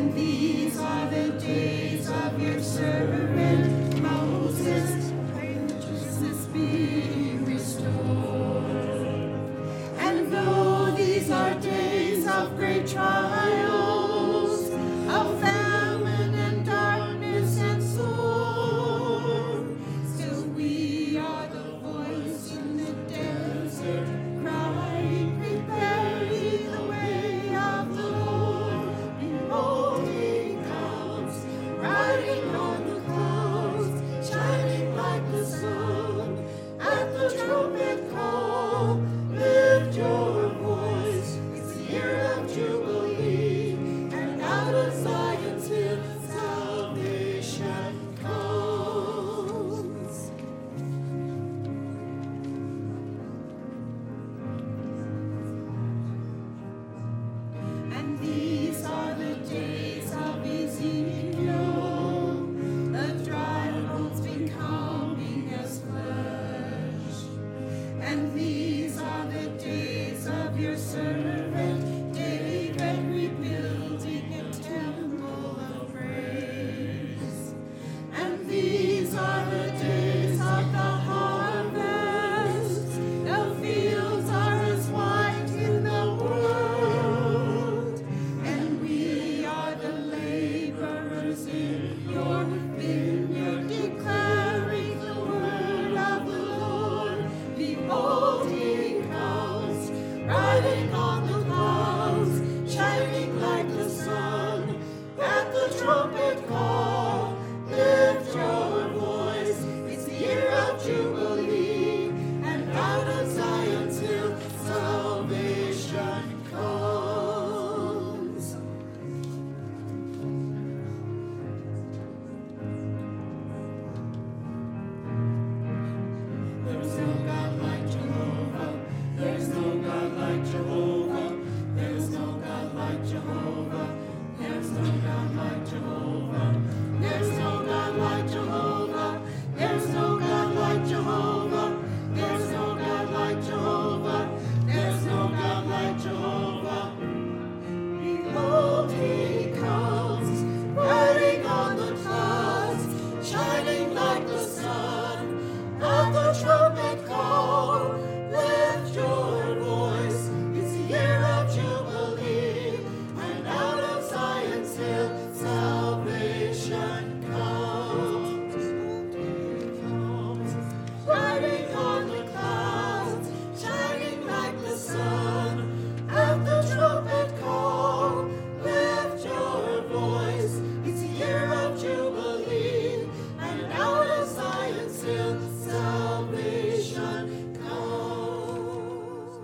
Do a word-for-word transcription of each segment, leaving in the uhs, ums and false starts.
And these are the days of your servant Moses, righteousness be restored. And though these are days of great trials, of famine and darkness and sword, still we are the voice in the desert, crying, prepare ye the way of the Lord. Behold, he comes, riding on the clouds, shining like the sun. At the trumpet call, lift your voice. It's the year of Jubilee, and out of Zion's hill salvation comes. And these are the days of Ezekiel, the dry bones becoming as flesh. And these are the days of your servant David, rebuilding a temple of praise. And these are the days of the harvest. The fields are as white in the world, and we are the laborers in your vineyard, declaring the word of the Lord. Behold, he comes, riding on the clouds, shining like the sun. At the trumpet call, lift your voice. It's the year of Jubilee, and out of Zion's hill salvation comes. There's no God like Jehovah. There's no God like Jehovah. There's no God like Jehovah. There's no God like Jehovah. There's no God like Jehovah. There's no God like Jehovah. There's no God like Jehovah. There's no God like Jehovah. Behold, he comes, riding on the clouds, shining like the sun. At the trumpet call, lift your voice. It's the year of Jubilee, and out of Zion's hill salvation comes. He comes, riding on the clouds, shining like the sun. At the trumpet call, lift your voice. It's the year of Jubilee, and out of Zion's hill salvation comes.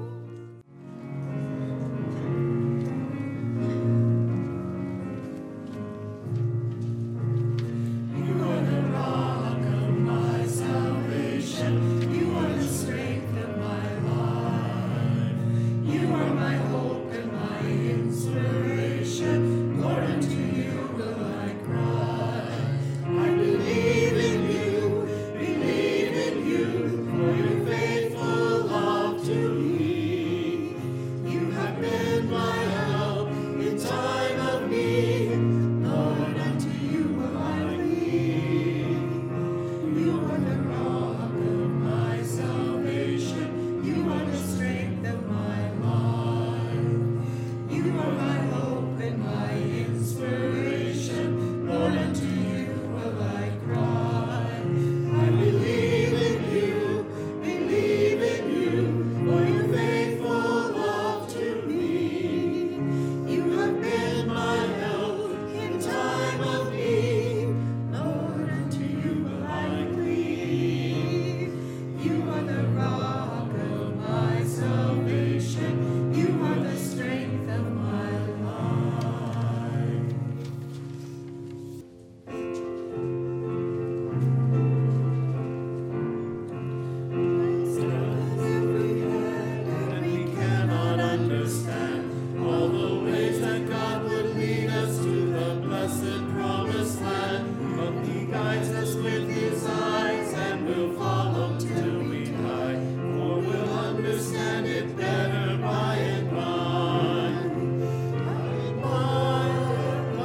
You are the rock of my salvation. You are the strength of my life. You are my hope and my inspiration. Lord, unto you will I cry. I believe in you, believe in you, for your faithful love to me. You have been my help in time of need. Lord, unto you will I lean. You are the rock of my salvation. You are the strength of my life. You are my hope and my inspiration. Lord, unto you will I cry. I believe in you, believe in you, for your faithful love to me. You have been my help in time of need. Lord, unto you will I cleave. You are the rock of my salvation. You are the strength of my life. Every hand, and we cannot understand all the ways that God would lead us to the blessed promised land. But he guides us with his eyes, and we'll follow till we die, for we'll understand it better by and by. By and by.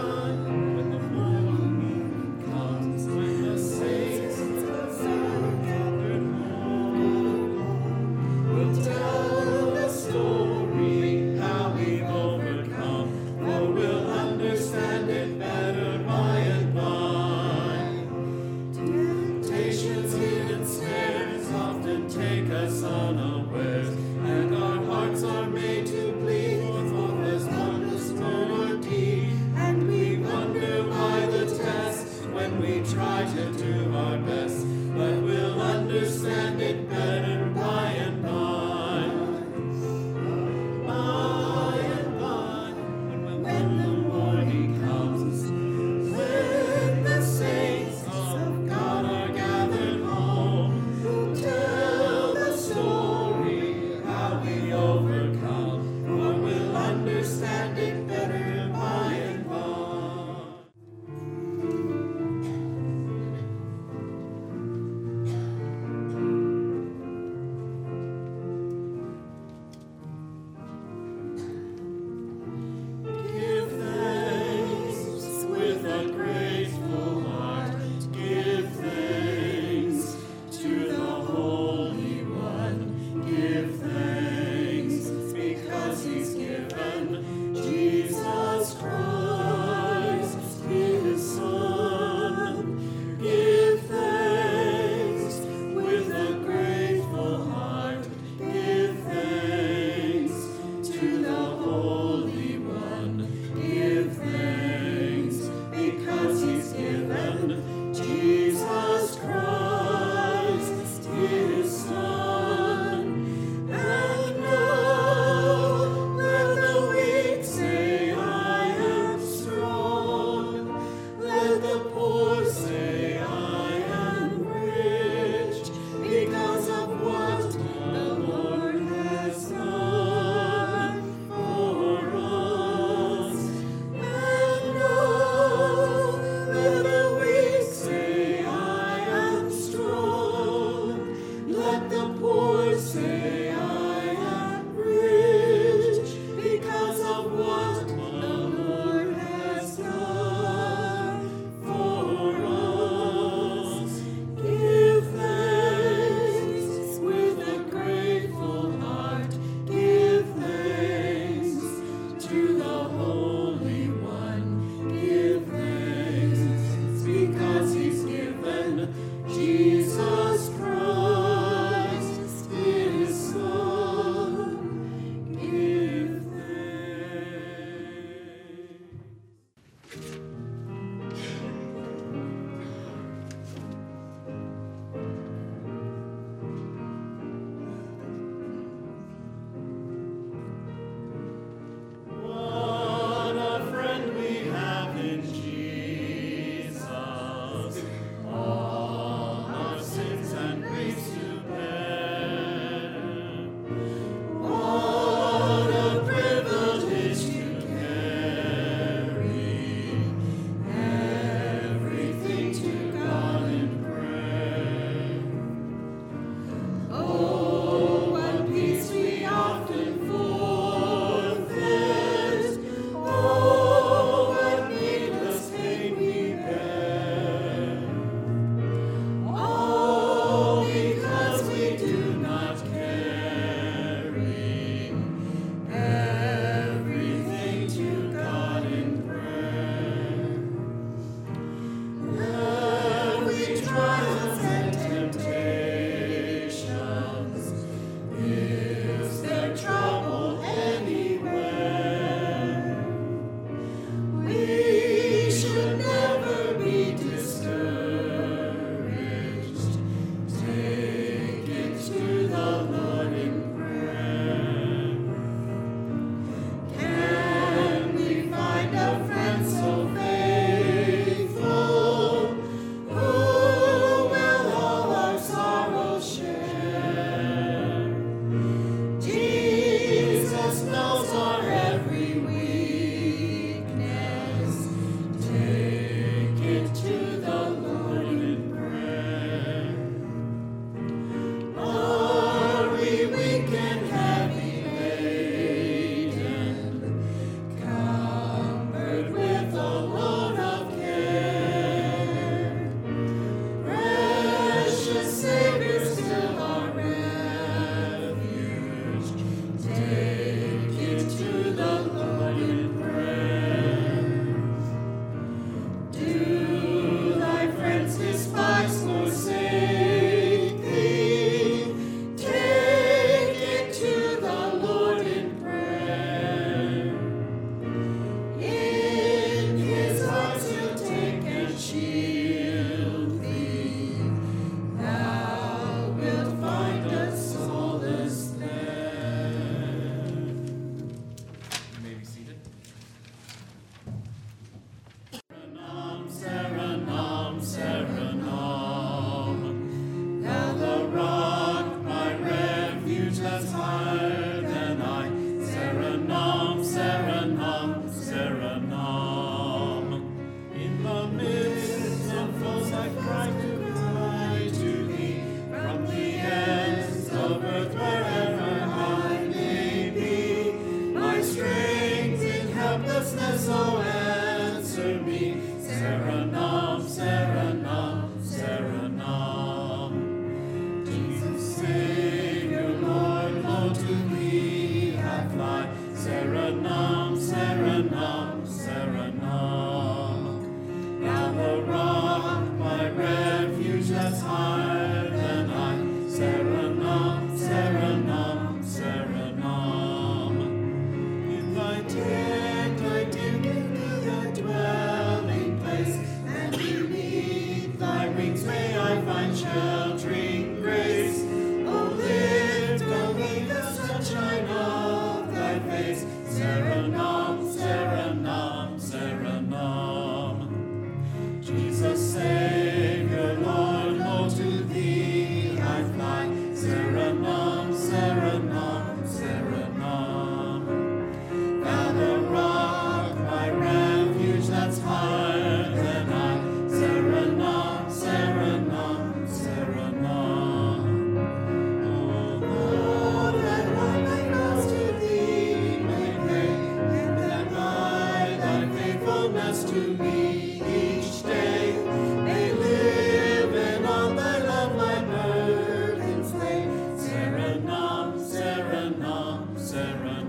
Serenum, serenum, serenum. Jesus, Savior, Lord, lo to thee I fly. Serenum, serenum, serenum. Thou the rock, my refuge that's higher than I. Serenum, serenum, serenum. In thy tent I dip into thy dwelling place, and beneath thy wings may I find sheltering grace. Oh, lift on me the sunshine of thy face. Serenum, serenum, serenum. Jesus, Savior, Lord, lo to thee I fly. Serenum, serenum, serenum. Thou the rock, my refuge that's higher than I. Serenum, serenum, serenum. Oh Lord, that I may boast to thee may pray, and that by thy faithfulness to me each day may live, and on thy love my burdens lay. Serenum, serenum, serenum.